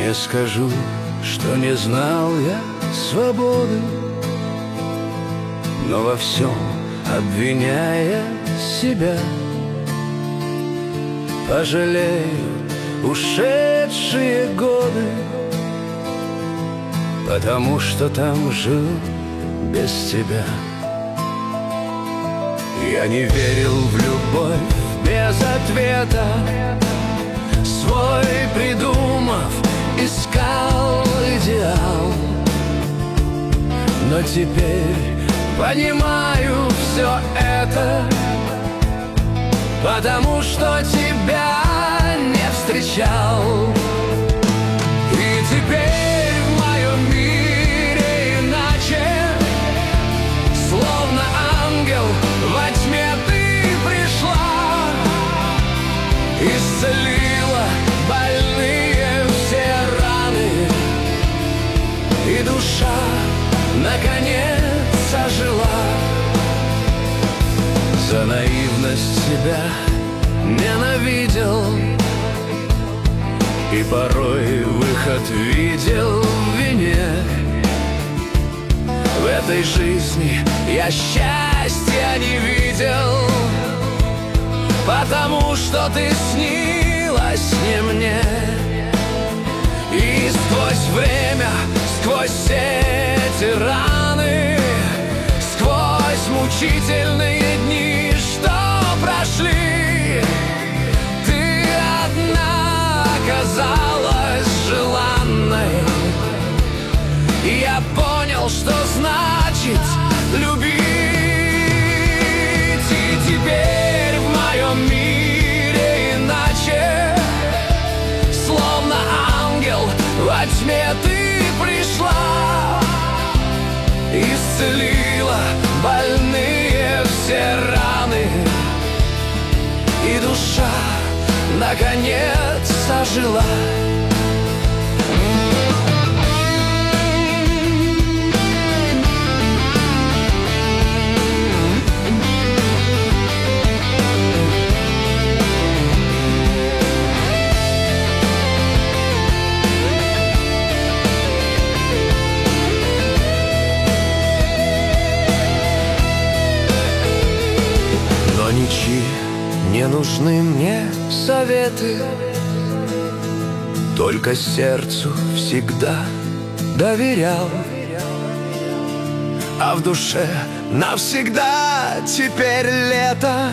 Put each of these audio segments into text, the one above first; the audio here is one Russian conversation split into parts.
Не скажу, что не знал я свободы, но во всем обвиняя себя, пожалеют ушедшие годы, потому что там жил без тебя. Я не верил в любовь без ответа, свой придумав, искал идеал. Но теперь понимаю все это, потому что тебя не встречал. И теперь в моем мире иначе, словно ангел во тьме ты пришла, исцелила больные все раны, и душа наконец ожила. За наивность себя ненавидел и порой выход видел в вине. В этой жизни я счастья не видел, потому что ты снилась не мне. И сквозь время, сквозь эти раны, сквозь мучительные дни, что прошли, ты одна оказалась желанной. И я понял, что значит любить. И теперь в моем мире иначе, словно ангел во тьме ты пришла, исцелила больные все раны, и душа наконец ожила. Ничьи не нужны мне советы, только сердцу всегда доверял. А в душе навсегда теперь лето,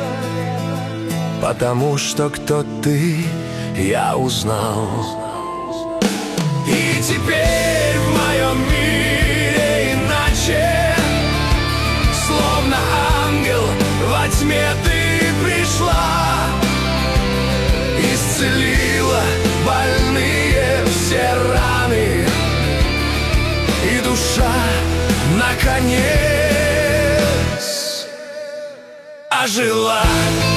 потому что кто ты, я узнал. И теперь в моем мире иначе, словно ангел во тьме ты пришла, исцелила больные все раны, и душа наконец ожила.